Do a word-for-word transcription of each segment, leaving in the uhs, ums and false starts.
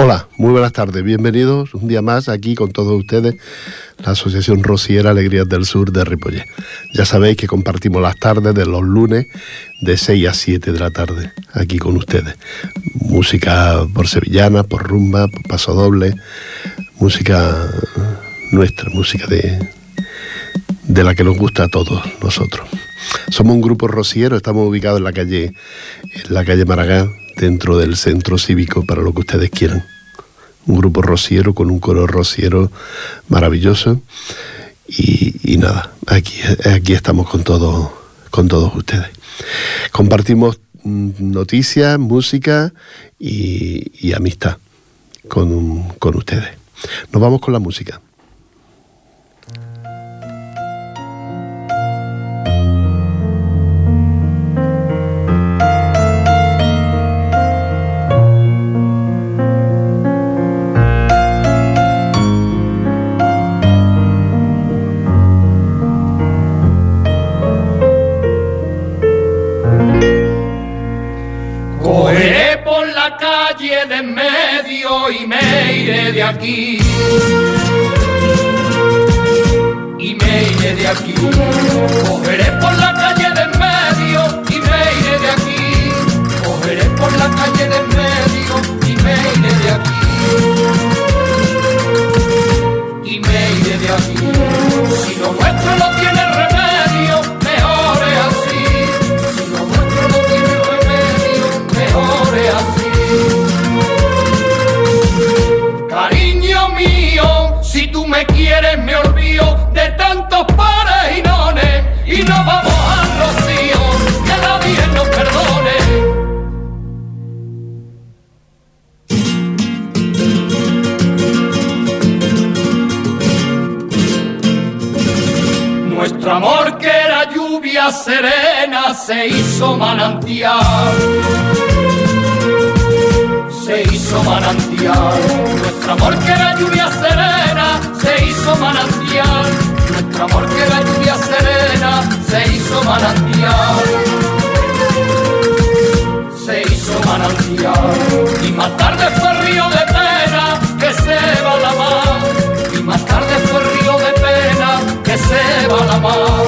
Hola, muy buenas tardes, bienvenidos un día más aquí con todos ustedes, la Asociación Rociera Alegrías del Sur de Ripollet. Ya sabéis que compartimos las tardes de los lunes de seis a siete de la tarde aquí con ustedes. Música por sevillana, por rumba, por pasodoble, música nuestra, música de, de la que nos gusta a todos nosotros. Somos un grupo rociero, estamos ubicados en la calle, en la calle Maragall, dentro del centro cívico, para lo que ustedes quieran. Un grupo rociero con un coro rociero maravilloso y, y nada, aquí, aquí estamos con, todo, con todos ustedes. Compartimos noticias, música y, y amistad con, con ustedes. Nos vamos con la música. De en medio y me iré de aquí, y me iré de aquí. Cogeré por la calle de en medio y me iré de aquí. Cogeré por la calle de en medio y me iré de aquí. Y me iré de aquí. Si lo nuestro no tiene remedio, mejor es así. Si lo nuestro no tiene remedio, mejor es así. Cariño mío, si tú me quieres me olvido de tantos pares y nones y nos vamos al rocío, que la Virgen nos perdone. Nuestro amor que era lluvia serena se hizo manantial. Se hizo manantial, nuestro amor que era lluvia serena, se hizo manantial, nuestro amor que era lluvia serena, se hizo manantial, se hizo manantial, y más tarde fue río de pena que se va la mar, y más tarde fue río de pena que se va la mar.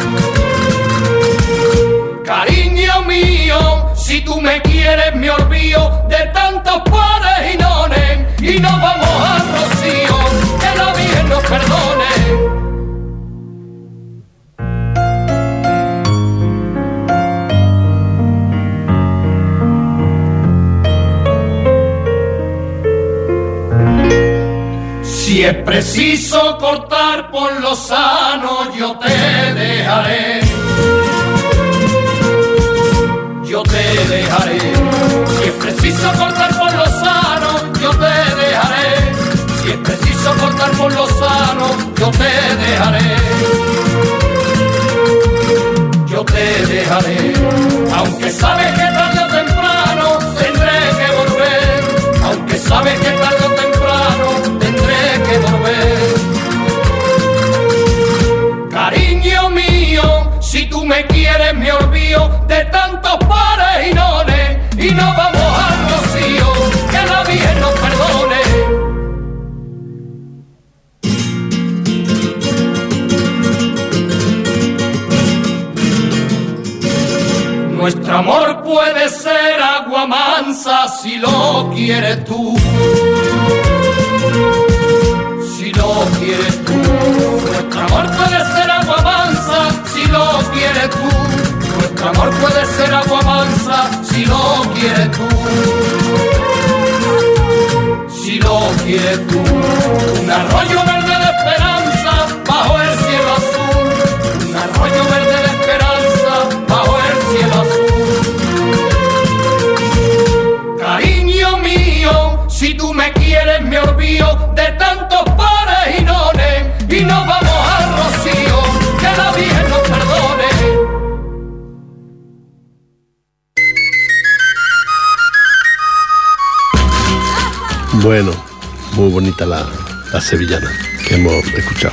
Cariño mío, si tú me quieres me olvido de tantos pares y nones y nos vamos al rocío, que la Virgen nos perdone. Si es preciso cortar por lo sano, yo te dejaré. Yo te dejaré, si es preciso cortar por lo sano, yo te dejaré, si es preciso cortar por lo sano, yo te dejaré, yo te dejaré, aunque sabes que tarde o temprano tendré que volver, aunque sabes que tarde o temprano tendré que volver. Cariño mío, si tú me quieres me olvido de tantos pares y nones y nos vamos al rocío, que la Virgen nos perdone. Nuestro amor puede ser agua mansa si lo quieres tú, si lo quieres tú. Nuestro amor puede ser agua mansa si lo quieres tú. Nuestro amor puede ser agua mansa si lo quieres tú, si lo quieres tú. Un arroyo verde de esperanza bajo el cielo azul, un arroyo verde de esperanza bajo el cielo azul. Cariño mío, si tú me quieres me olvido de tantos pares y nones y nos vamos al rocío, que la Virgen nos perdone. Bueno, muy bonita la, la sevillana que hemos escuchado.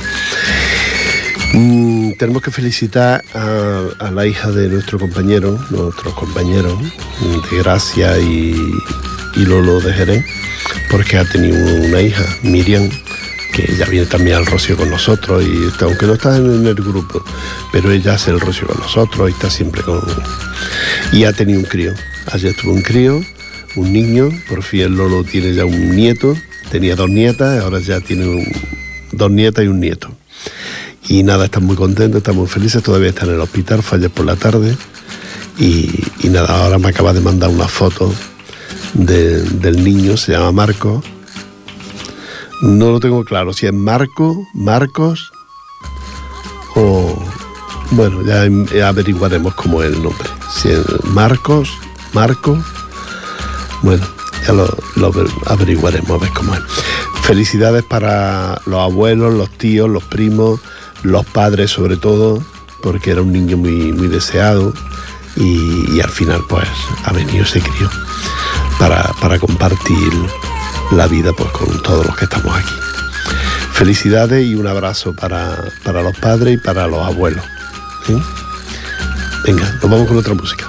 Mm, tenemos que felicitar a, a la hija de nuestro compañero, nuestros compañeros de Gracia y, y Lolo de Jerez, porque ha tenido una hija, Miriam, que ya viene también al Rocío con nosotros, y está, aunque no está en el grupo, pero ella hace el Rocío con nosotros y está siempre con... Y ha tenido un crío. Ayer tuvo un crío, un niño, por fin el Lolo tiene ya un nieto, tenía dos nietas, ahora ya tiene un, dos nietas y un nieto. Y nada, están muy contentos, están muy felices, todavía están en el hospital, fue ayer por la tarde, y, y nada, ahora me acaba de mandar una foto de, del niño, se llama Marco. No lo tengo claro, si es Marco, Marcos, o... Bueno, ya, ya averiguaremos cómo es el nombre. Si es Marcos, Marco, bueno, ya lo, lo averiguaremos a ver cómo es. Felicidades para los abuelos, los tíos, los primos, los padres sobre todo, porque era un niño muy, muy deseado y, y al final pues ha venido ese crío para, para compartir la vida pues con todos los que estamos aquí. Felicidades y un abrazo para, para los padres y para los abuelos. ¿Sí? Venga, nos vamos con otra música.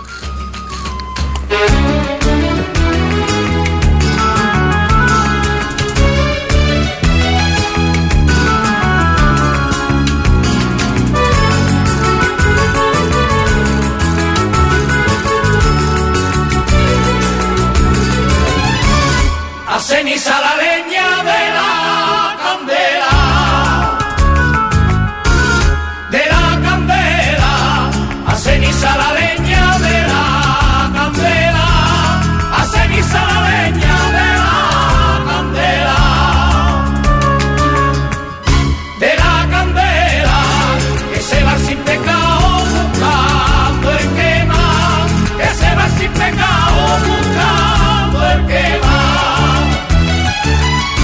A ceniza la leña de la candela, de la candela, a ceniza la leña de la candela, a ceniza la leña de la candela, de la candela, que se va sin pecado buscando el quema, que se va sin pecado buscando el quema.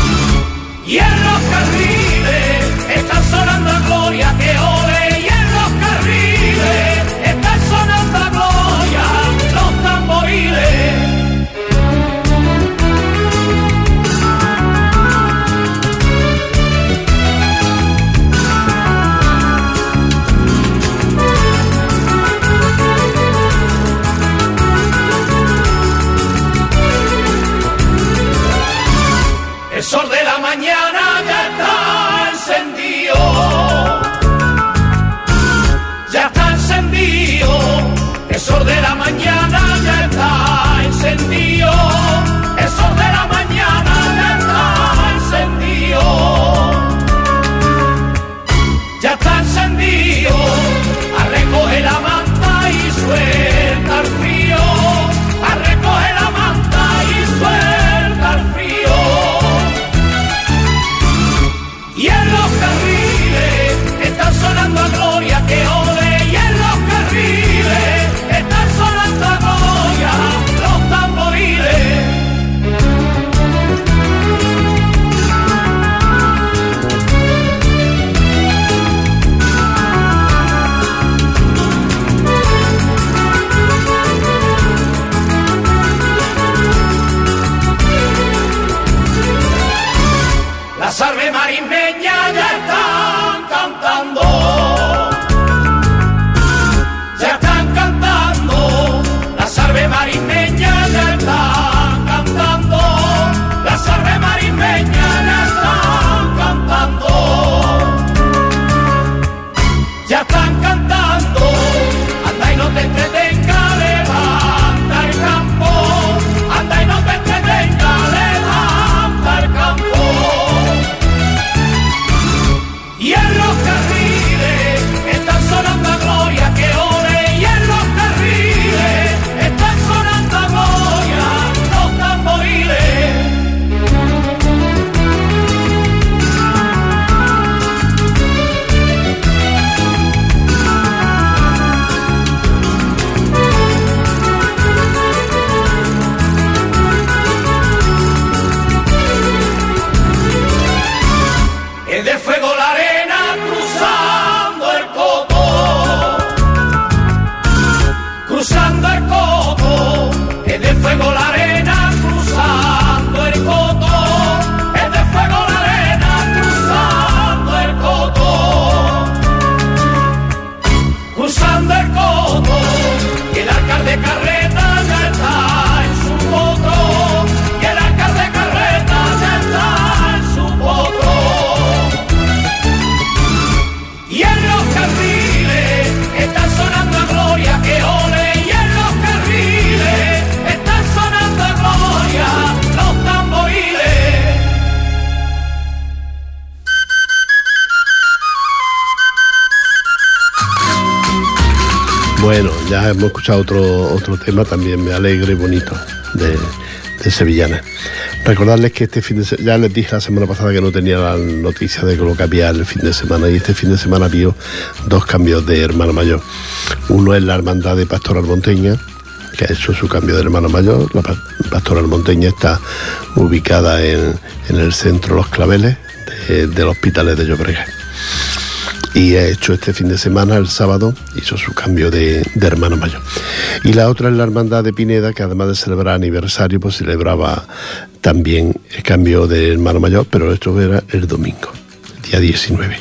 ya hemos escuchado otro, otro tema también me alegre y bonito de, de Sevillanas. Recordarles que este fin de semana, ya les dije la semana pasada que no tenía la noticia de lo que había el fin de semana, y este fin de semana había dos cambios de hermano mayor. Uno es la Hermandad de Pastoral Monteña, que ha hecho su cambio de hermano mayor. La Pastoral Monteña está ubicada en, en el centro Los Claveles de, del Hospitalet de Llobregat. Y ha hecho este fin de semana, el sábado, hizo su cambio de, de hermano mayor. Y la otra es la Hermandad de Pineda, que además de celebrar aniversario, pues celebraba también el cambio de hermano mayor, pero esto era el domingo, día diecinueve.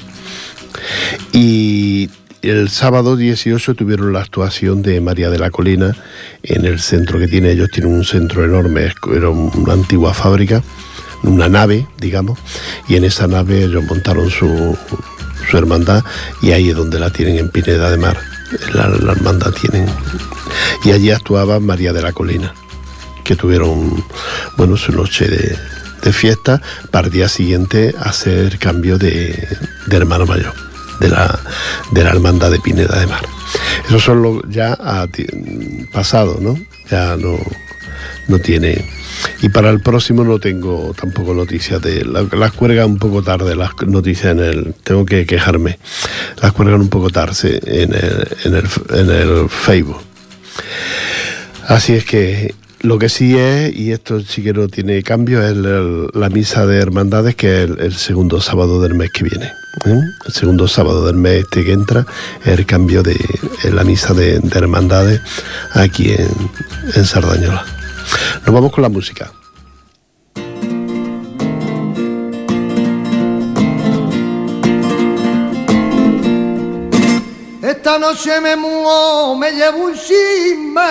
Y el sábado dieciocho tuvieron la actuación de María de la Colina en el centro que tiene. Ellos tienen un centro enorme, era una antigua fábrica, una nave, digamos, y en esa nave ellos montaron su... su hermandad, y ahí es donde la tienen, en Pineda de Mar, la, la hermandad tienen, y allí actuaba María de la Colina, que tuvieron, bueno, su noche de, de fiesta, para el día siguiente hacer cambio de, de hermano mayor, de la, de la hermandad de Pineda de Mar. Esos son los ya a, pasado, ¿no? Ya no, no tiene... Y para el próximo no tengo tampoco noticias de... Las, las cuelgan un poco tarde, las noticias en el... Tengo que quejarme. Las cuelgan un poco tarde en el, en el, en el Facebook. Así es que lo que sí es, y esto sí que no tiene cambio, es el, la misa de hermandades, que es el, el segundo sábado del mes que viene. ¿eh? El segundo sábado del mes este que entra es el cambio de en la misa de, de hermandades aquí en, en Sardañola. Nos vamos con la música. Esta noche me muevo, me llevo un chisme,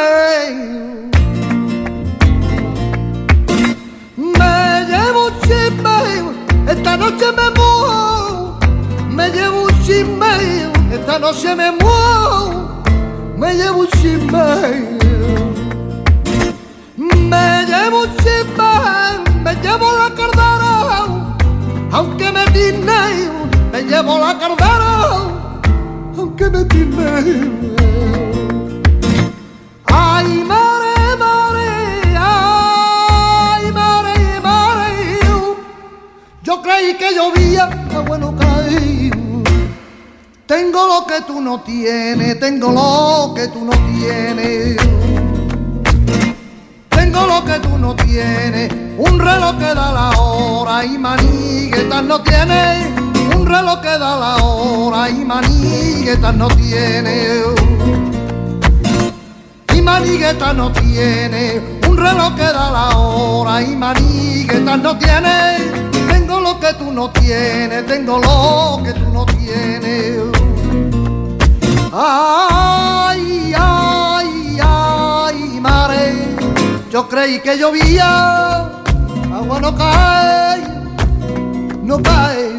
me llevo un chisme. Esta noche me muevo, me llevo un chisme. Esta noche me muevo, me llevo un chisme. Me llevo un chisme, me llevo la cardera, aunque me tiene, me llevo la cardera, aunque me tiene. Ay, mare, mare, ay, mare, mare, yo creí que llovía, agua no cae. Tengo lo que tú no tienes, tengo lo que tú no tienes. Tengo lo que tú no tienes, un reloj que da la hora y maniguetas no tiene. Un reloj que da la hora y maniguetas no tiene. Y maniguetas no tiene, un reloj que da la hora y maniguetas no tiene. Tengo lo que tú no tienes, tengo lo que tú no tienes. Ay, ay, ay, mare. Yo creí que llovía, agua no cae, no cae.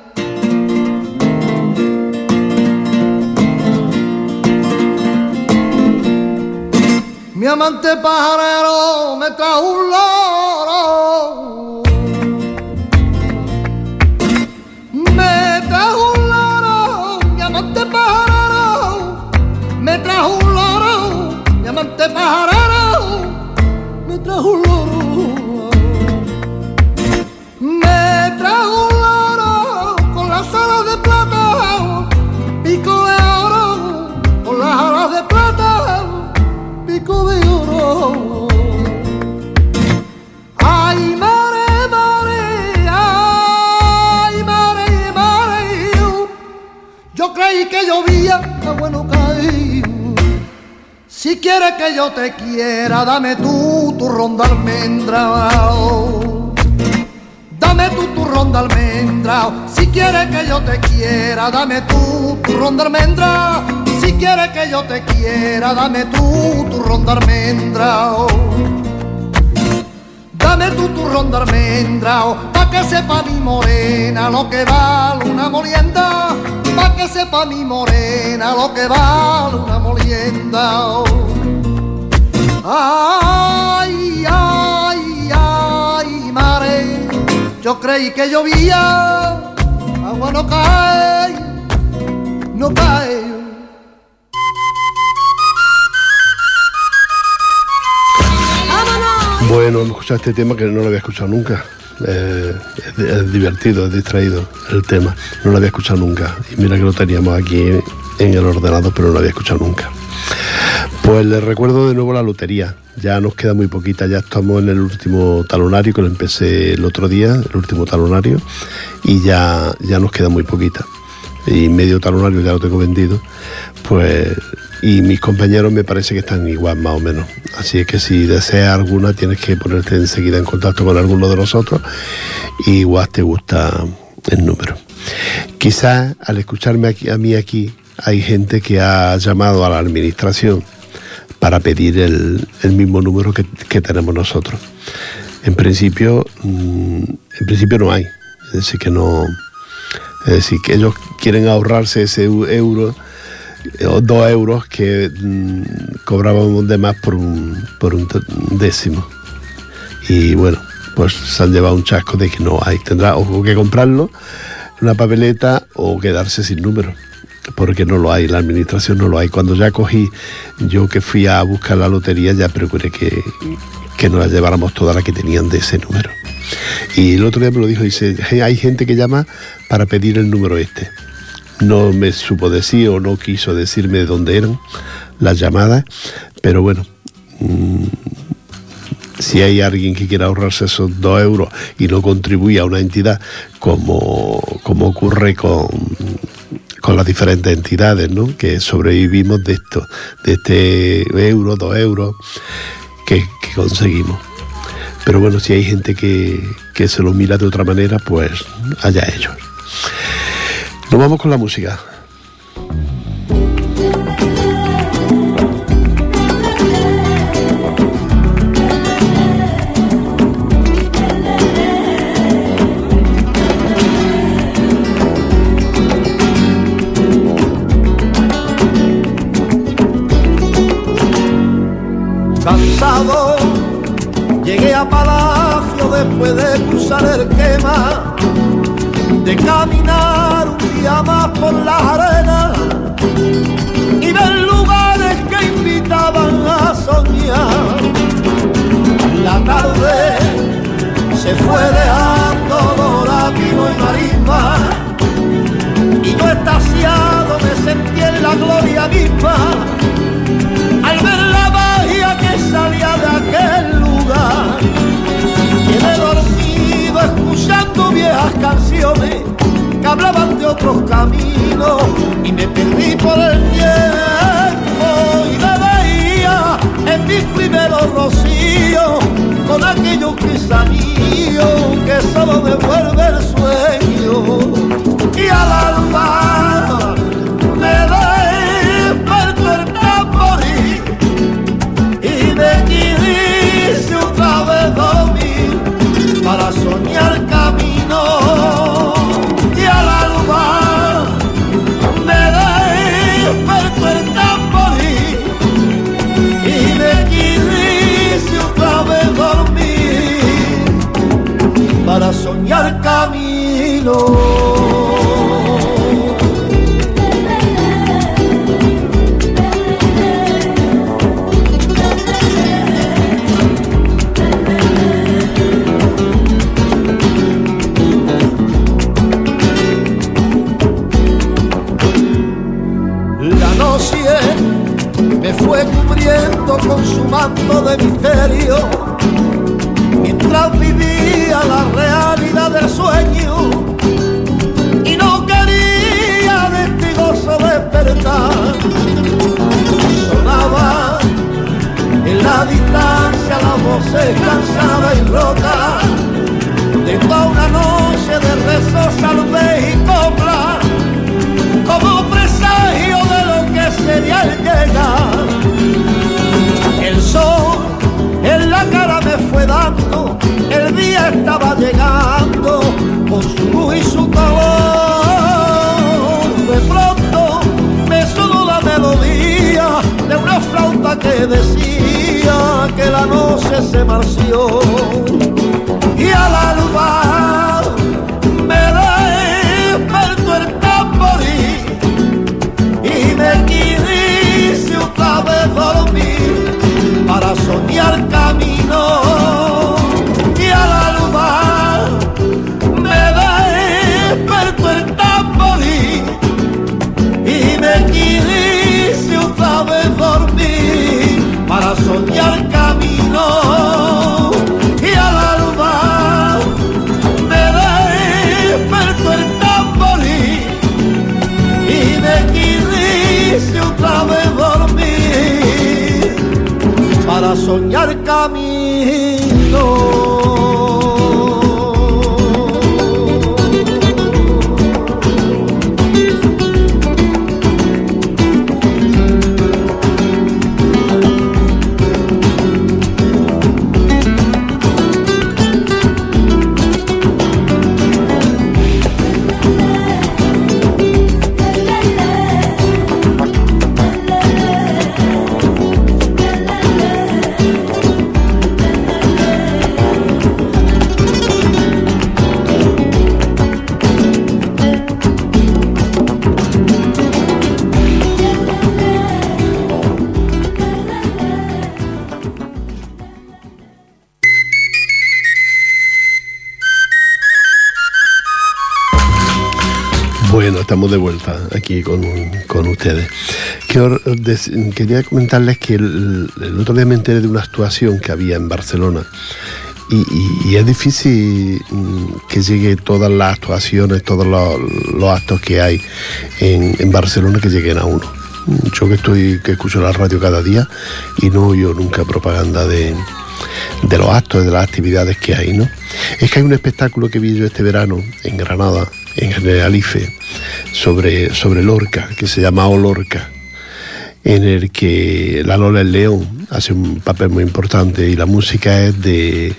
Mi amante pajarero me trajo un loro, me trajo un loro, mi amante pajarero me trajo un loro, mi amante pajarero me trajo un loro, me trajo un loro con las alas de plata, pico de oro, con las alas de plata, pico de oro. Ay, mare, mare, ay, mare, mare, yo creí que llovía, agua no cae. Si quieres que yo te quiera, dame tú tu ronda almendra. Dame tú tu ronda almendra. Si quieres que yo te quiera, dame tú tu ronda almendra. Si quieres que yo te quiera, dame tú tu ronda almendra. Dame tú tu ronda almendra, pa' que sepa mi morena lo que vale una molienda. Pa' que sepa mi morena lo que vale una molienda. Ay, ay, ay, mare, yo creí que llovía, agua no cae, no cae. Bueno, hemos escuchado este tema que no lo había escuchado nunca. Eh, es, es divertido, es distraído el tema. No lo había escuchado nunca. Y mira que lo teníamos aquí en el ordenador, pero no lo había escuchado nunca. Pues les recuerdo de nuevo la lotería. Ya nos queda muy poquita, ya estamos en el último talonario, que lo empecé el otro día, el último talonario, y ya, ya nos queda muy poquita. Y medio talonario ya lo tengo vendido, pues, y mis compañeros me parece que están igual, más o menos. Así es que si deseas alguna, tienes que ponerte enseguida en contacto con alguno de nosotros, y igual te gusta el número. Quizás al escucharme aquí, a mí aquí, hay gente que ha llamado a la administración para pedir el, el mismo número que, que tenemos nosotros. En principio, mmm, en principio no hay, es decir, que no, es decir, que ellos quieren ahorrarse ese euro, o dos euros que mmm, cobrábamos de más por un, por un décimo. Y bueno, pues se han llevado un chasco de que no hay, tendrá o que comprarlo, una papeleta, o quedarse sin número, porque no lo hay, la administración no lo hay. Cuando ya cogí, yo que fui a buscar la lotería, ya procuré que, que nos la lleváramos toda la que tenían de ese número. Y el otro día me lo dijo, dice, hay gente que llama para pedir el número este. No me supo decir o no quiso decirme de dónde eran las llamadas, pero bueno, mmm, si hay alguien que quiera ahorrarse esos dos euros y no contribuye a una entidad como, como ocurre con... con las diferentes entidades, ¿no?, que sobrevivimos de esto, de este euro, dos euros que, que conseguimos. Pero bueno, si hay gente que, que se lo mira de otra manera, pues allá ellos. Nos vamos con la música. Cansado, llegué a Palacio después de cruzar el Quema, de caminar un día más por las arenas y ver lugares que invitaban a soñar. La tarde se fue dejando dorativo y marisma, y yo extasiado me sentí en la gloria misma al ver la magia que salía de aquel lugar. Quedé dormido escuchando viejas canciones que hablaban de otros caminos, y me perdí por el tiempo y me veía en mis primeros rocíos con aquellos crisanillos que solo me vuelve el sueño. Y al alba me despertó el tamborí y me quise otra vez dormir para soñar camino. Y al alba me despertó el tamborí y me quise otra vez dormir para soñar camino. Me fue cubriendo con su manto de misterio mientras vivía la realidad del sueño, y no quería de este gozo despertar. Sonaba en la distancia la voz cansada y rota de toda una noche de rezos, salve y copla, como presagio de lo que sería el llegar. El sol en la cara me fue dando, el día estaba llegando con su luz y su color. De pronto me sonó la melodía de una flauta que decía que la noche se marció. Y al alba me despertó el tamborí y me quise otra vez dormir para soñar camino. soñar camino. Bueno, estamos de vuelta aquí con, con ustedes. Quiero, des, quería comentarles que el, el otro día me enteré de una actuación que había en Barcelona y, y, y es difícil que llegue todas las actuaciones, todos los, los actos que hay en, en Barcelona que lleguen a uno. Yo que estoy, que escucho la radio cada día y no oigo nunca propaganda de, de los actos, de las actividades que hay, ¿no? Es que hay un espectáculo que vi yo este verano en Granada, en Generalife, sobre, sobre Lorca, que se llama O Lorca, en el que la Lola el León hace un papel muy importante y la música es de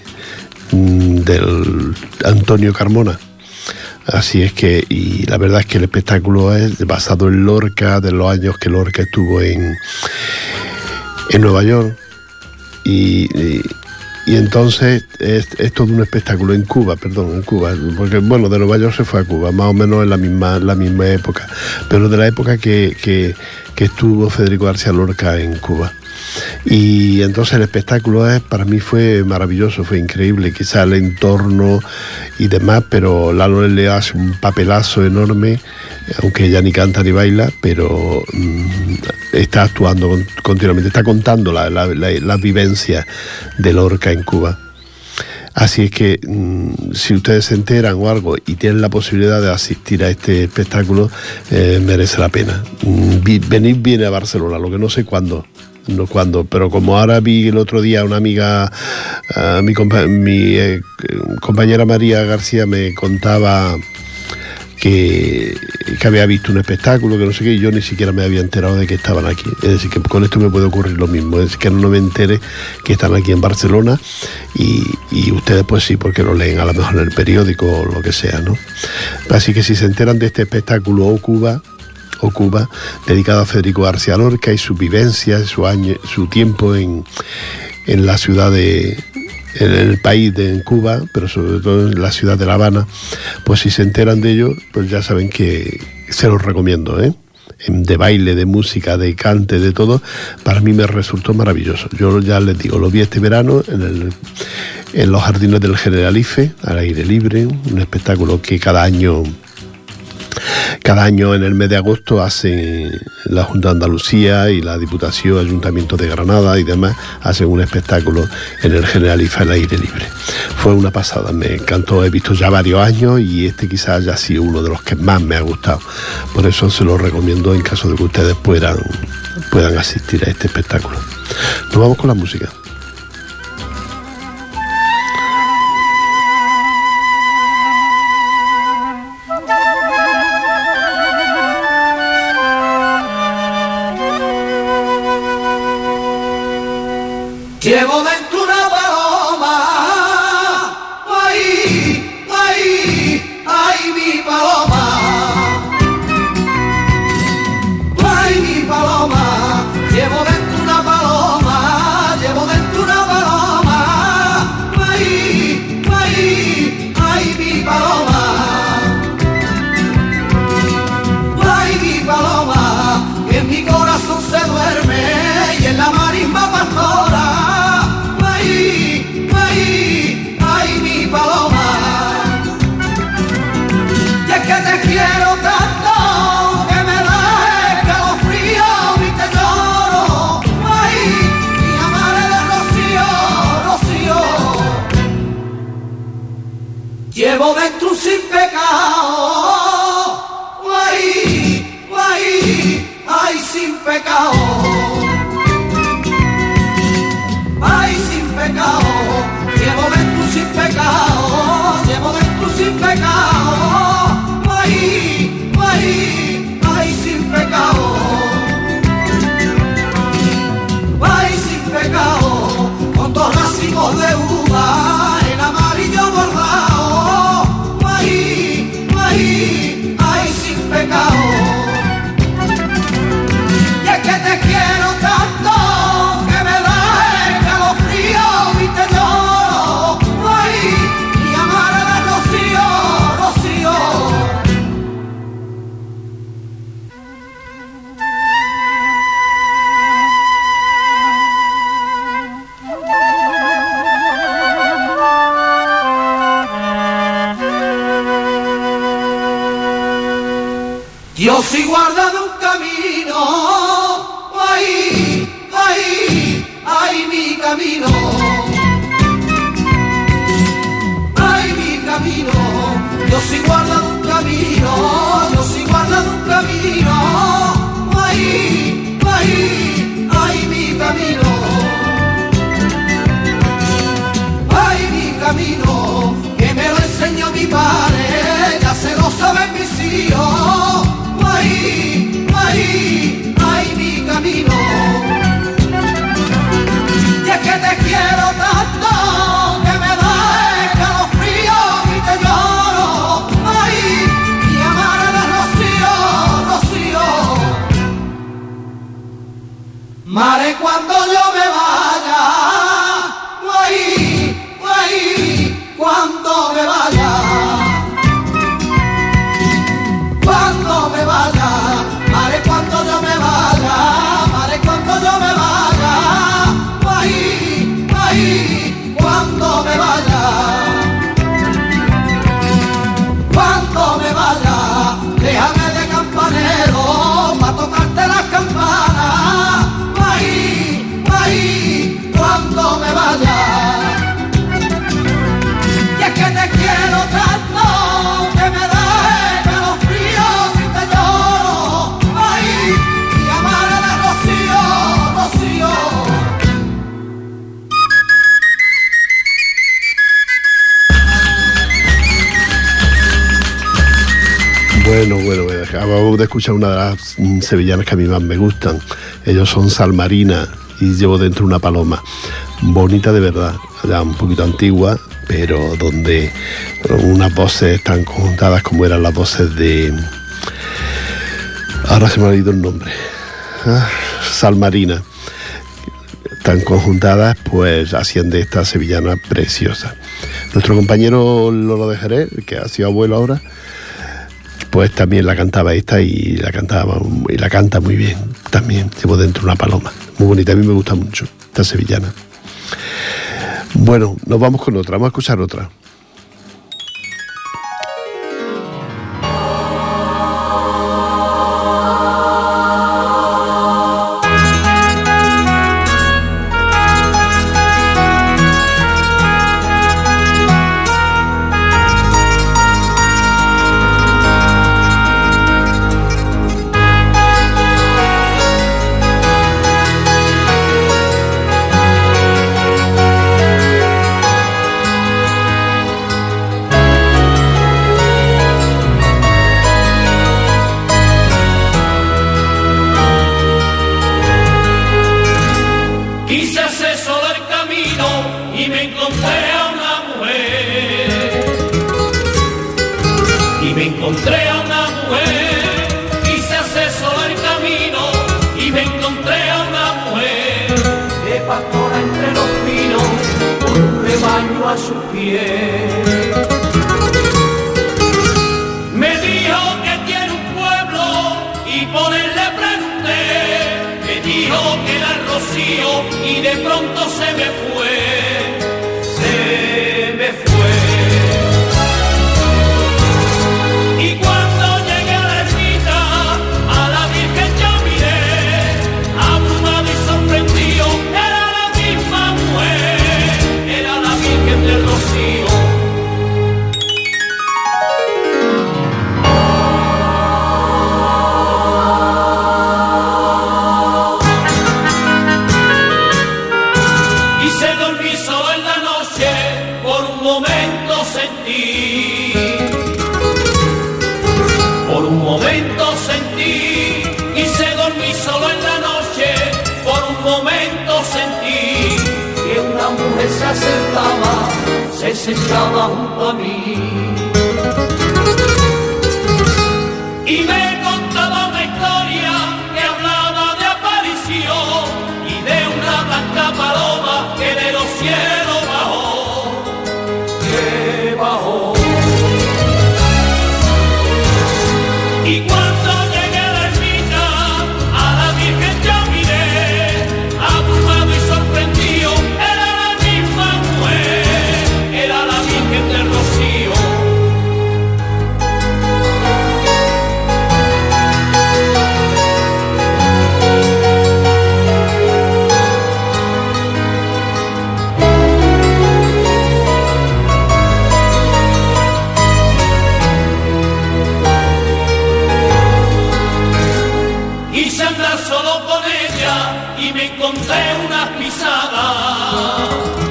del Antonio Carmona. Así es que, y la verdad es que el espectáculo es basado en Lorca, de los años que Lorca estuvo en, en Nueva York, y, y Y entonces es, es todo un espectáculo en Cuba, perdón, en Cuba, porque bueno, de Nueva York se fue a Cuba, más o menos en la misma, la misma época, pero de la época que, que, que estuvo Federico García Lorca en Cuba. Y entonces el espectáculo es, para mí fue maravilloso, fue increíble, quizá el entorno y demás, pero Lalo le hace un papelazo enorme, aunque ella ni canta ni baila, pero mmm, está actuando continuamente, está contando la, la, la, la vivencia de Lorca en Cuba. Así es que mmm, si ustedes se enteran o algo y tienen la posibilidad de asistir a este espectáculo, eh, merece la pena. Mm, venir viene a Barcelona, lo que no sé cuándo. No cuándo, pero como ahora vi el otro día una amiga, uh, mi, compa- mi eh, compañera María García me contaba que, que había visto un espectáculo, que no sé qué, y yo ni siquiera me había enterado de que estaban aquí. Es decir, que con esto me puede ocurrir lo mismo, es decir, que no me entere que están aquí en Barcelona y, y ustedes pues sí, porque lo leen a lo mejor en el periódico o lo que sea, ¿no? Así que si se enteran de este espectáculo O Cuba, o Cuba, dedicado a Federico García Lorca y su vivencia, su año, su tiempo en, en la ciudad de, en el país de en Cuba, pero sobre todo en la ciudad de La Habana, pues si se enteran de ello, pues ya saben que se los recomiendo, ¿eh? De baile, de música, de cante, de todo, para mí me resultó maravilloso. Yo ya les digo, lo vi este verano en, el, en los jardines del Generalife, al aire libre, un espectáculo que cada año Cada año en el mes de agosto hacen la Junta de Andalucía y la Diputación, Ayuntamiento de Granada y demás, hacen un espectáculo en el Generalife al aire libre. Fue una pasada, me encantó, he visto ya varios años y este quizás haya sido uno de los que más me ha gustado. Por eso se lo recomiendo en caso de que ustedes puedan, puedan asistir a este espectáculo. Nos vamos con la música. Llevo dentro una paloma, ay, ay, ay mi paloma, ay mi paloma, llevo dentro una paloma, llevo dentro una paloma, ay, ay, ay mi paloma, ay mi paloma, que en mi corazón se duerme y en la marisma pastora. Llevo dentro sin pecado, ay, ay, ay, sin pecado, ay, sin pecado, llevo dentro sin pecado, ay, ay, ay, sin pecado, ay, sin pecado, con dos racimos de uva en amarillo bordado, ay, ay, ay, sin pecado. Y es que te quiero tanto que me da escalofrío y te lloro, ay, y amar de Rocío, Rocío. Yo sí guardado un camino, ay, ay, ay, mi camino, ay, mi camino, yo sí guardado un camino, yo sí guardado un camino, ay, ay, ay, mi camino, ay, mi camino, que me lo enseñó mi padre, ya se lo saben mis hijos. Ay, ay, ay, mi camino. Y es que te quiero tanto que me da escalofrío y te lloro. Ay, y amar de Rocío, Rocío. Mare, cuando yo me vaya, ay, ay, cuando me vaya. Cuando me vaya, mare, cuando yo me vaya, mare, cuando yo me vaya, ay, ay, cuando me vaya, cuando me vaya, déjame de campanero pa' tocarte las campanas, ay, ay, cuando me vaya. Y es que te quiero tanto que me da Bueno, bueno, acabamos de escuchar una de las mm, sevillanas que a mí más me gustan. Ellos son Salmarina y Llevo dentro una paloma. Bonita de verdad, ya un poquito antigua, pero donde unas voces tan conjuntadas como eran las voces de... Ahora se me ha ido el nombre. Ah, Salmarina. Tan conjuntadas, pues hacían de esta sevillana preciosa. Nuestro compañero Lolo de Jerez, que ha sido abuelo ahora, pues también la cantaba esta y la cantaba y la canta muy bien también. Llevo dentro una paloma, muy bonita, a mí me gusta mucho esta sevillana. Bueno, nos vamos con otra, vamos a escuchar otra. A sus pies me dijo que tiene un pueblo y por él le pregunté, me dijo que era Rocío y de pronto se me fue, se me fue. Y cuando llegué a la ermita a la Virgen yo miré, abrumado y sorprendido, era la misma mujer, era la Virgen del Rocío. Y se momento sentí, por un momento sentí, quise dormir solo en la noche, por un momento sentí que una mujer se acercaba, se sentaba junto a mí y me contaba una historia que hablaba de aparición y de una blanca paloma que de los cielos bajó, que bajó. Y cuando llegué a la ermita, a la Virgen ya miré, abrumado y sorprendido, era la misma mujer, era la Virgen del Rocío. Quise andar solo con ella y me encontré unas pisadas,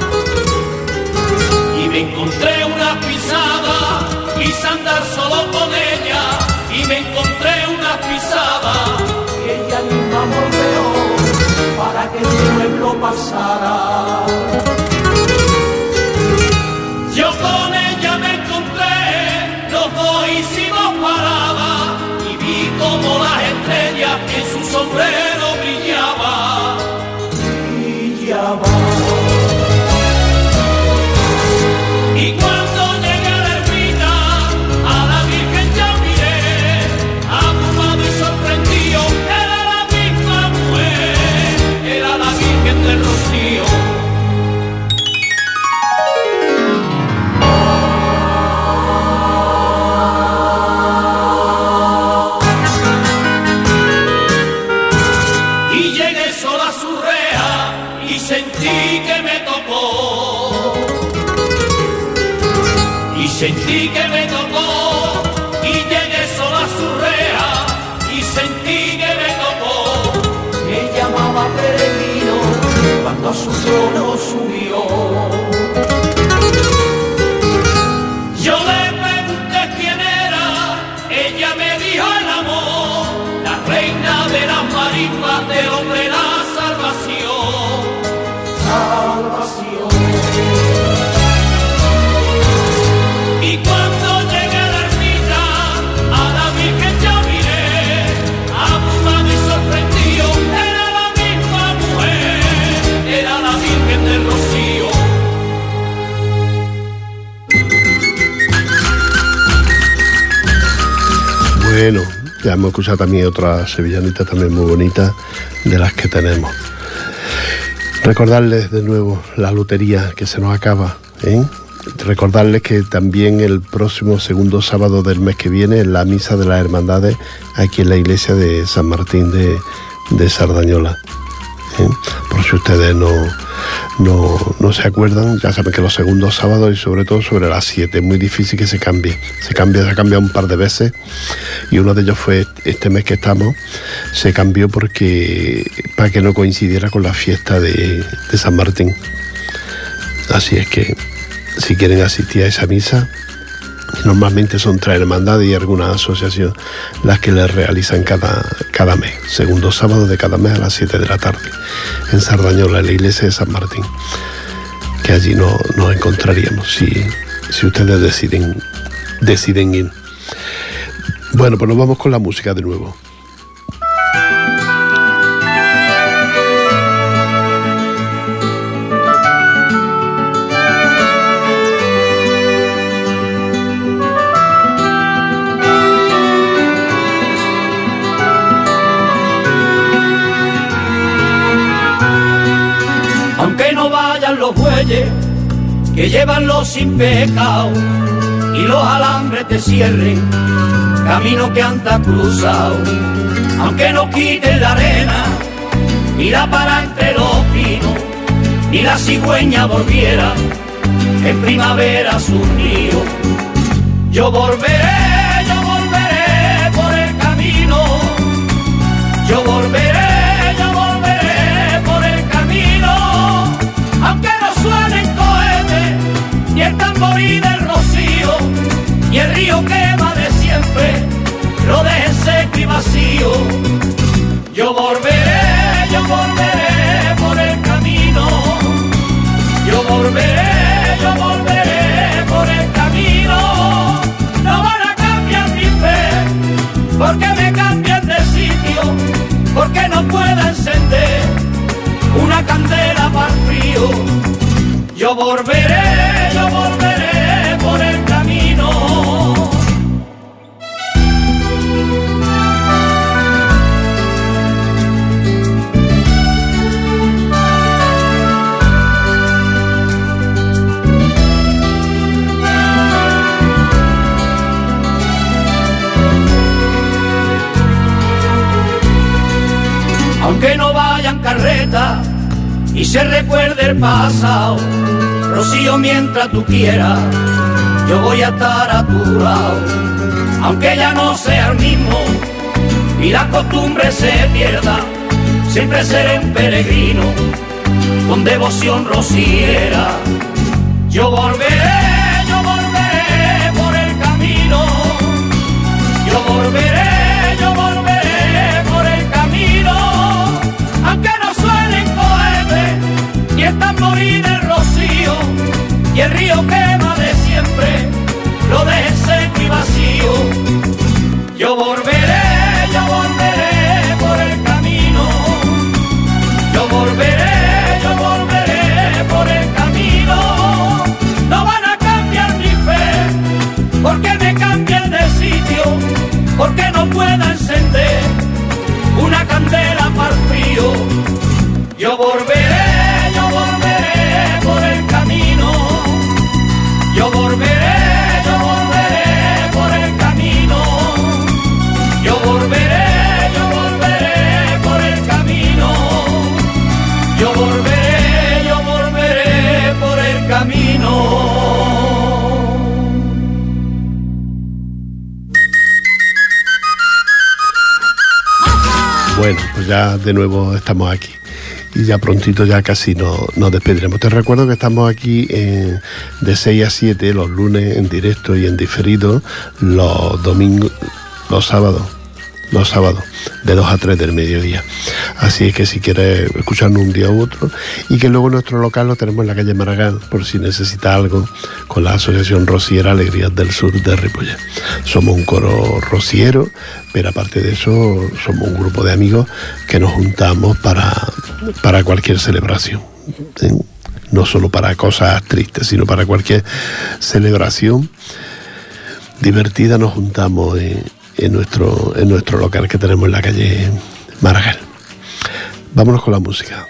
y me encontré unas pisadas, quise andar solo con ella y me encontré unas pisadas, y ella misma volvió para que el pueblo pasara. Yo con ella me encontré, los dos hicimos parada y vi como las estrellas en su sombrero brillaba, brillaba. Y cuando llegué a la ermita, a la Virgen ya miré, abrumado y sorprendido, era la misma mujer, era la Virgen del Rocío. Y llegué sola a su rea y sentí que me tocó, y sentí que me tocó, y llegué sola a su rea y sentí que me tocó, me llamaba peregrino cuando a su trono subió. Yo le pregunté quién era, ella me dijo el amor, la reina de las marimbas, del hombre la salvación, salvación. Y cuando llegué a la ermita, a la Virgen ya miré, abrumado y sorprendido, era la misma mujer, era la Virgen del Rocío. Bueno, ya hemos escuchado también otra sevillanita también muy bonita de las que tenemos. Recordarles de nuevo la lotería que se nos acaba, ¿eh? Recordarles que también el próximo segundo sábado del mes que viene es la misa de las hermandades aquí en la iglesia de San Martín de, de Sardañola, ¿eh? Por si ustedes no, no, no se acuerdan, ya saben que los segundos sábados y sobre todo sobre las siete, es muy difícil que se cambie. Se cambia, se ha cambiado un par de veces y uno de ellos fue este mes que estamos, se cambió porque para que no coincidiera con la fiesta de, de San Martín. Así es que si quieren asistir a esa misa, normalmente son tres hermandades y alguna asociación las que les realizan cada, cada mes, segundo sábado de cada mes a las siete de la tarde, en Sardañola, en la iglesia de San Martín, que allí no, nos encontraríamos si, si ustedes deciden, deciden ir. Bueno, pues nos vamos con la música de nuevo. Aunque no vayan los bueyes que llevan los sin pecado y los alambres te cierren camino que anda cruzado, aunque no quiten la arena ni la para entre los pinos, ni la cigüeña volviera en primavera a su río, yo volveré, yo volveré por el camino, yo volveré, yo volveré por el camino, aunque no suenen cohetes ni el tamboril del rocío y el río que va de siempre lo deje seco y vacío. Yo volveré, yo volveré por el camino. Yo volveré, yo volveré por el camino. No van a cambiar mi fe, porque me cambian de sitio, porque no puedo encender una candela para el frío. Yo volveré, yo volveré por el camino. Aunque no vayan carreta y se recuerde el pasado, Rocío, mientras tú quieras, yo voy a estar a tu lado. Aunque ya no sea el mismo y la costumbre se pierda, siempre seré un peregrino con devoción rociera. Yo volveré, yo volveré por el camino. Yo volveré, yo volveré por el camino. Aunque no suenen cohetes y el tamboril del rocío y el río que va de siempre lo deje seco y vacío. Yo volveré, yo volveré por el camino. Yo volveré, yo volveré por el camino. No van a cambiar mi fe, porque me cambian de sitio, porque no pueda encender una candela para el frío. Yo volveré, yo volveré por el camino. Yo volveré, yo volveré por el camino. Yo volveré, yo volveré por el camino. Yo volveré, yo volveré por el camino. Bueno, pues ya de nuevo estamos aquí. Y ya prontito ya casi nos, nos despediremos. Te recuerdo que estamos aquí en, de seis a siete los lunes en directo y en diferido los domingos, los sábados, los sábados de dos a tres del mediodía. Así es que si quieres escucharnos un día u otro, y que luego nuestro local lo tenemos en la calle Maragall, por si necesita algo, con la Asociación Rociera Alegrías del Sur de Ripollet. Somos un coro rociero, pero aparte de eso somos un grupo de amigos que nos juntamos para, para cualquier celebración, ¿sí? No solo para cosas tristes, sino para cualquier celebración divertida nos juntamos en, en, nuestro, en nuestro local que tenemos en la calle Maragall. Vámonos con la música.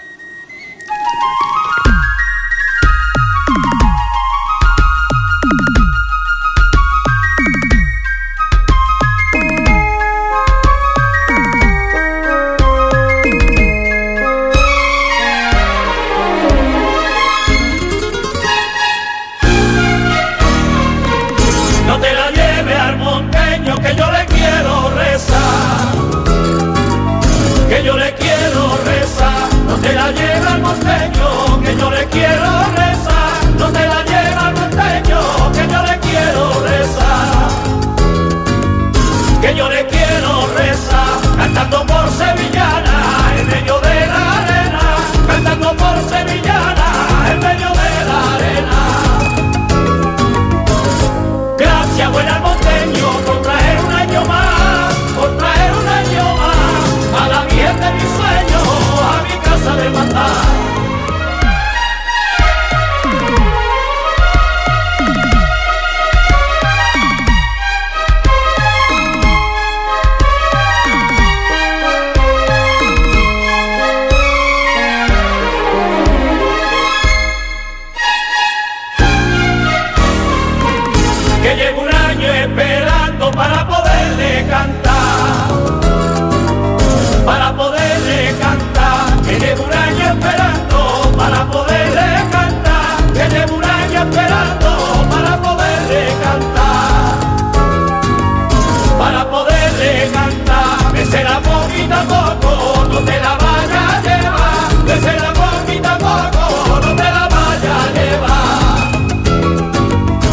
No te la lleve al monteño, que yo le quiero rezar, que yo le quiero rezar. No te la lleve al monteño, que yo le quiero rezar. No te la lleve al monteño, que yo le quiero rezar, que yo le quiero rezar. Cantando por sevillana en medio de la arena, cantando por sevillana en medio de la arena. Gracias, buena monteño, por traer un año más, por traer un año más a la virgen de mis sueños, a mi casa de matar. Que llevo un año esperando para poderle cantar, para poderle cantar. Que llevo un año esperando para poderle cantar, que llevo un año esperando para poderle cantar, para poderle cantar. Desde poquito a poco, no te la vayas a llevar, desde poquito a poco, no te la vayas a llevar.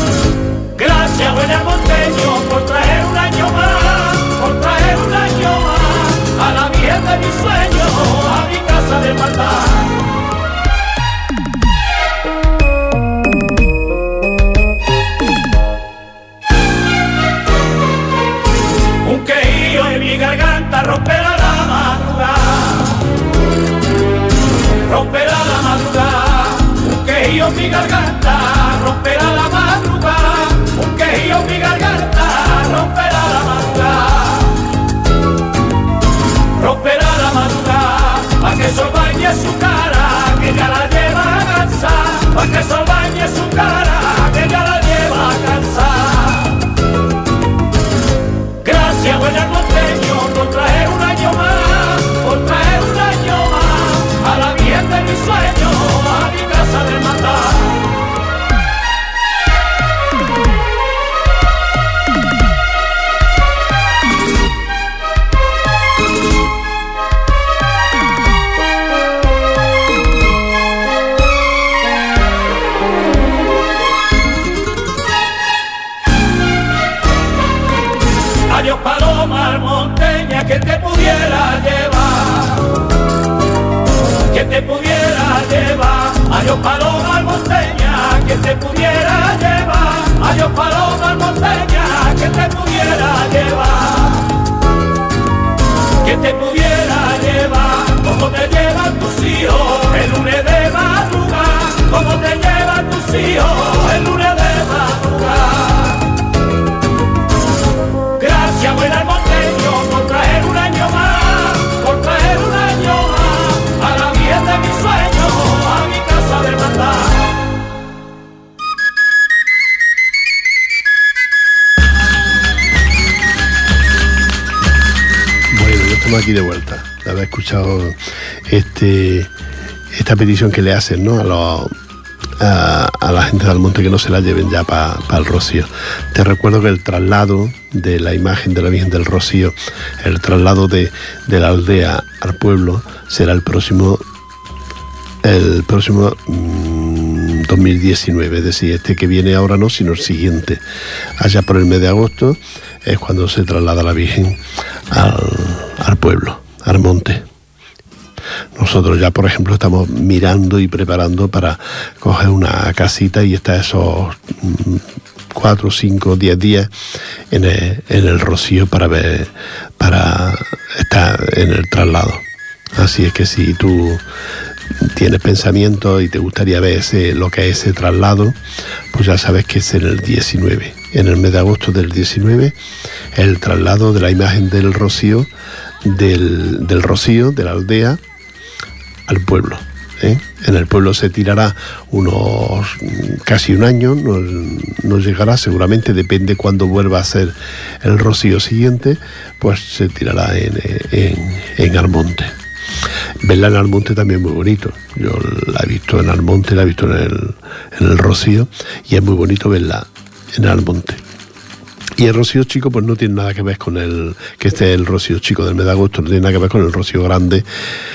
que te pudiera llevar, como te llevan tus hijos el lunes de madrugada, como te llevan tus hijos el lunes de madrugada. Gracias, buen almonteño, por traer un año más, por traer un año más a la vida de mis sueños, a mi casa de hermandad. Estamos aquí de vuelta, de haber escuchado este, esta petición que le hacen, ¿no?, a, los, a, a la gente del monte, que no se la lleven ya para pa el Rocío. Te recuerdo que el traslado de la imagen de la Virgen del Rocío, el traslado de, de la aldea al pueblo, será el próximo el próximo mmm, dos mil diecinueve, es decir, este que viene ahora no, sino el siguiente. Allá por el mes de agosto es cuando se traslada la Virgen al, al pueblo, al monte. Nosotros ya, por ejemplo, estamos mirando y preparando para coger una casita y estar esos cuatro, cinco, diez días en el, en el Rocío para ver, para estar en el traslado. Así es que si tú tienes pensamiento y te gustaría ver ese, lo que es ese traslado, pues ya sabes que es en el diecinueve, en el mes de agosto del diecinueve, el traslado de la imagen del Rocío, del, del Rocío, de la aldea, al pueblo. ¿eh? En el pueblo se tirará unos casi un año, no, no llegará, seguramente, depende cuándo vuelva a ser el Rocío siguiente, pues se tirará en, en, en Almonte. Verla en Almonte también es muy bonito. Yo la he visto en Almonte, la he visto en el, en el Rocío, y es muy bonito verla en Almonte. Y el Rocío chico pues no tiene nada que ver con el, que este es el Rocío chico del mes de agosto, no tiene nada que ver con el Rocío grande,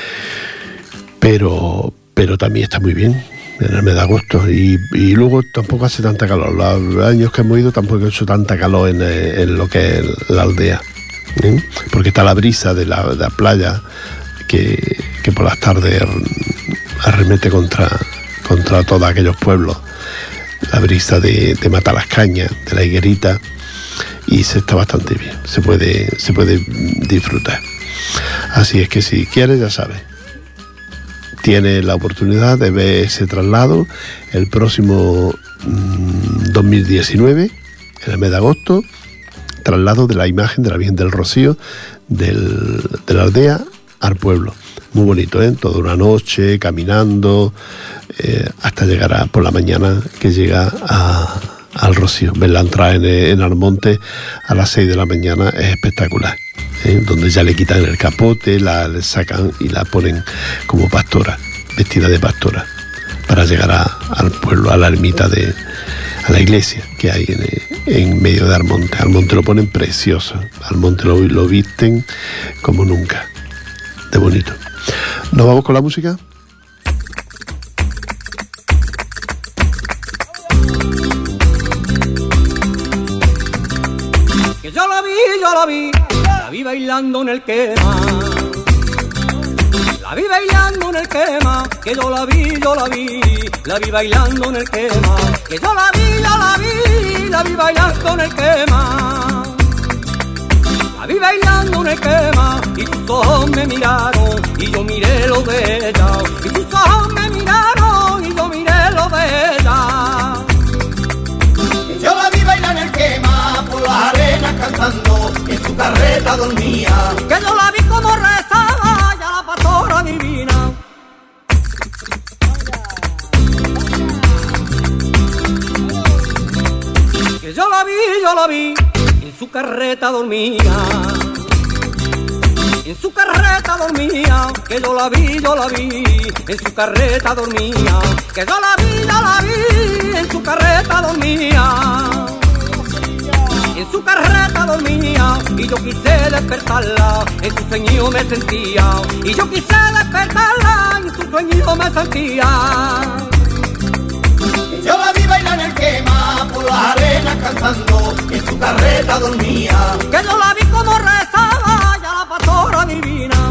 pero, pero también está muy bien en el mes de agosto. Y, y luego tampoco hace tanta calor. Los años que hemos ido tampoco ha hecho tanta calor en, en lo que es la aldea, ¿eh? Porque está la brisa de la, de la playa que, que por las tardes arremete contra, contra todos aquellos pueblos. La brisa de, de Matalascaña, de la higuerita, y se está bastante bien, se puede, se puede disfrutar. Así es que si quieres, ya sabes, tienes la oportunidad de ver ese traslado el próximo mmm, dos mil diecinueve, en el mes de agosto, traslado de la imagen de la Virgen del Rocío del, de la aldea al pueblo. Muy bonito, ¿eh? Toda una noche caminando eh, hasta llegar a, por la mañana, que llega a, al Rocío. Verla entrar en, en Almonte a las seis de la mañana es espectacular, ¿eh? Donde ya le quitan el capote, la le sacan y la ponen como pastora, vestida de pastora, para llegar a, al pueblo, a la ermita de, a la iglesia que hay en, en medio de Almonte. Almonte lo ponen precioso, Almonte lo, lo visten como nunca, de bonito. ¿Nos vamos con la música? Que yo la vi, yo la vi, la vi bailando en el quema. La vi bailando en el quema, que yo la vi, yo la vi, la vi bailando en el quema. Que yo la vi, yo la vi, la vi bailando en el quema. La vi bailando en el quema y tus ojos me miraron y yo miré lo de ella. Y tus ojos me miraron y yo miré lo de ella. Yo la vi bailar en el quema, por las arenas cantando, en su carreta dormía. Que yo la vi como rezaba, ya la pastora divina. Que yo la vi, yo la vi, en su carreta dormía. En su carreta dormía, que yo la vi, yo la vi, en su carreta dormía. Que yo la vi, yo la vi, en su carreta dormía. En su carreta dormía, y yo quise despertarla, en su sueño me sentía. Y yo quise despertarla, en su sueño me sentía. Yo la vi bailar en el quema, por las arenas cantando, en su carreta dormía. Que yo la vi como rezaba, ya la pastora divina.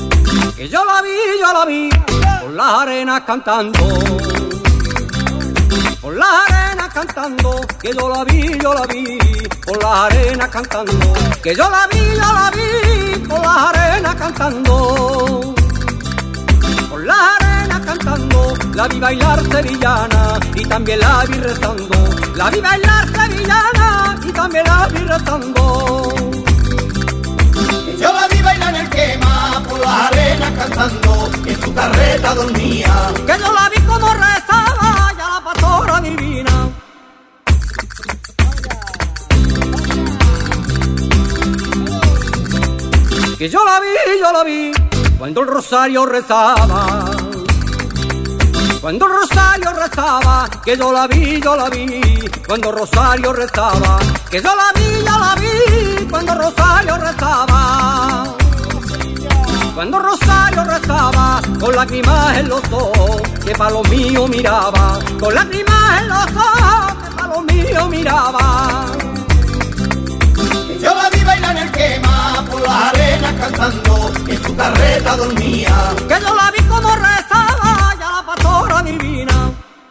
Que yo la vi, yo la vi, por las arenas cantando. Por las arenas cantando, que yo la vi, yo la vi, por las arenas cantando, que yo la vi, yo la vi, por las arenas cantando. Por las arenas cantando, la vi bailar sevillana y también la vi rezando. La vi bailar sevillana y también la vi rezando. Yo la vi bailar en el quema, por las arenas cantando, en su carreta dormía. Que yo la vi como rezaba, ya la pastora divina. Que yo la vi, yo la vi, cuando el rosario rezaba. Cuando el rosario rezaba, que yo la vi, yo la vi, cuando Rosario rezaba, que yo la vi, yo la vi, cuando Rosario rezaba. Cuando Rosario rezaba, con lágrimas en los ojos, que pa' lo mío miraba, con lágrimas en los ojos, que pa' lo mío miraba. Yo la vi bailar en el quema, por las arenas cantando, en su carreta dormía. Que yo la vi como rezaba, ya la pastora divina.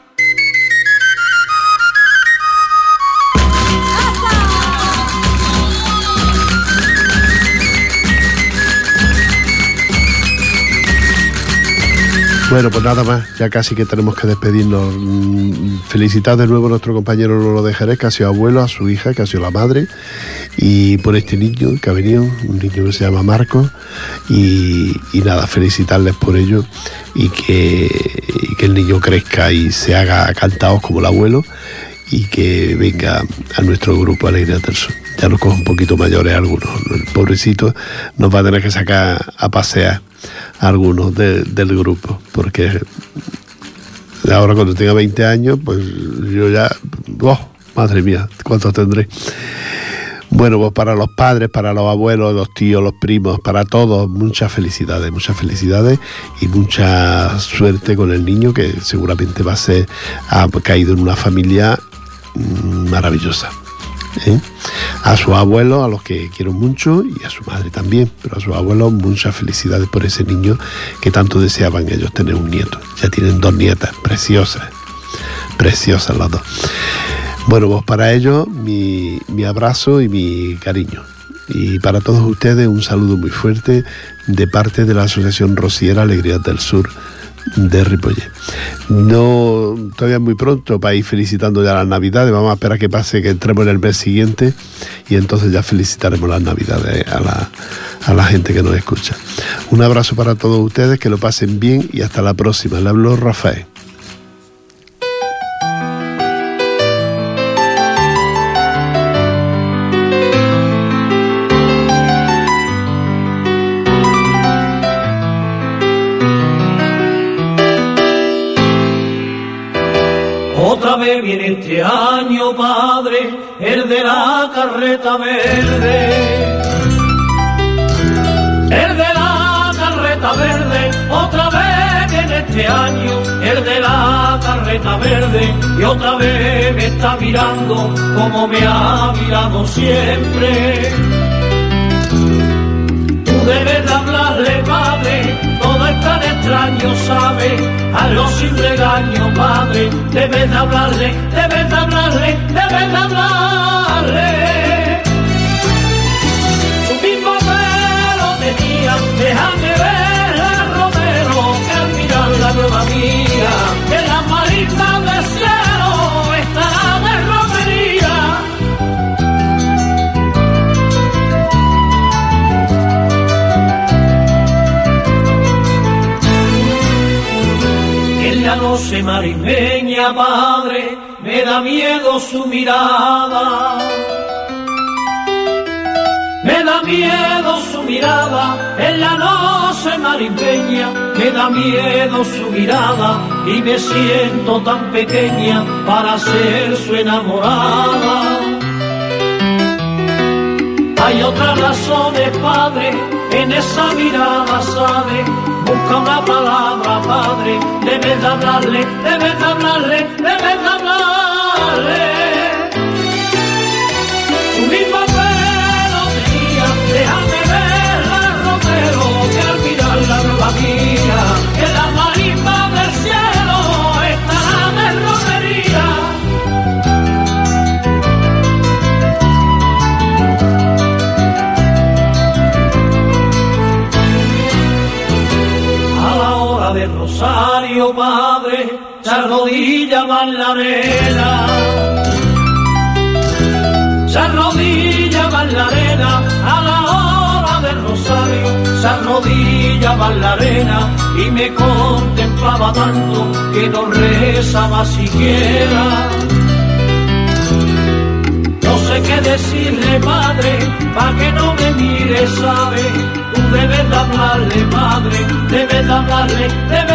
Bueno, pues nada más, ya casi que tenemos que despedirnos. Felicitar de nuevo a nuestro compañero Lolo de Jerez, que ha sido abuelo, a su hija, que ha sido la madre, y por este niño que ha venido, un niño que se llama Marcos, y, y nada, felicitarles por ello, y que, y que el niño crezca y se haga cantado como el abuelo, y que venga a nuestro grupo Alegrías del Sur. Ya nos coge un poquito mayores algunos, el pobrecito nos va a tener que sacar a pasear a algunos de, del grupo, porque ahora cuando tenga veinte años, pues yo ya, oh, madre mía, ¿cuántos tendré? Bueno, pues para los padres, para los abuelos, los tíos, los primos, para todos, muchas felicidades, muchas felicidades y mucha suerte con el niño, que seguramente va a ser, ha caído en una familia maravillosa. ¿Eh? A sus abuelos, a los que quiero mucho, y a su madre también, pero a sus abuelos muchas felicidades por ese niño que tanto deseaban ellos tener un nieto. Ya tienen dos nietas preciosas, preciosas las dos. Bueno, pues para ellos mi, mi abrazo y mi cariño, y para todos ustedes un saludo muy fuerte de parte de la Asociación Rociera Alegrías del Sur de Ripollet. No, todavía es muy pronto para ir felicitando ya las Navidades. Vamos a esperar que pase, que entremos en el mes siguiente, y entonces ya felicitaremos las Navidades a la, a la gente que nos escucha. Un abrazo para todos ustedes, que lo pasen bien y hasta la próxima. Le habló Rafael. Otra vez viene este año, padre, el de la carreta verde. El de la carreta verde, otra vez viene este año, el de la carreta verde, y otra vez me está mirando como me ha mirado siempre. Tú debes de hablarle, padre, todo es tan extraño, ¿sabe? Hazlo sin regaño, padre, debes de hablarle, debes de hablarle, debes de hablarle. Su mismo pelo tenía, déjame ver a Romero, que al mirar la nueva mía, que la marisma del cielo estará de romería. Ya no se marismeña, padre, me da miedo su mirada. Me da miedo su mirada, en la noche marismeña, me da miedo su mirada, y me siento tan pequeña para ser su enamorada. Hay otras razones, padre, en esa mirada, ¿sabe? Busca una palabra, padre, debes de hablarle, debes de hablarle, debes de hablarle. Su mismo pelo tenía, déjame ver a Romero, que al mirar la nueva mía, que la marisma del cielo estará de romería. del rosario, padre, se arrodillaba en la arena. Se arrodillaba en la arena a la hora del rosario, se arrodillaba en la arena y me contemplaba tanto que no rezaba siquiera. No sé qué decirle, padre, pa' que no me mire, sabe, tú debes de hablarle, padre, debes de hablarle, debes